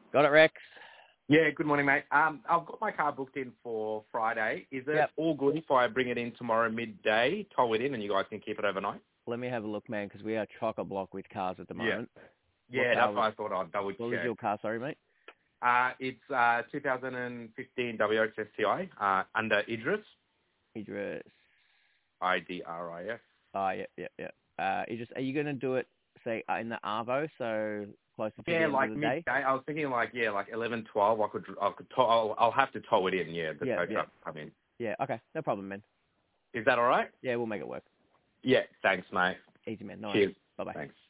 Got it, Rex? Yeah, good morning, mate. I've got my car booked in for Friday. Is it Yep. all good if I bring it in tomorrow midday, tow it in, and you guys can keep it overnight? Let me have a look, man, because we are chock-a-block with cars at the Yeah. moment. Yeah, that's why I thought I'd double What was check. your car, sorry, mate? It's 2015 WX STI under Idris. Idris. IDRIS. Oh, yeah. Idris, are you going to do it, say, in the Arvo, so closer to the Yeah, end like of the midday. day? I was thinking like 11, 12. I could tow. I'll have to tow it in. Yeah, the tow truck come in. Yeah, okay. No problem, man. Is that all right? Yeah, we'll make it work. Yeah. Thanks, mate. Easy, man. No Cheers. worries. Bye-bye. Thanks.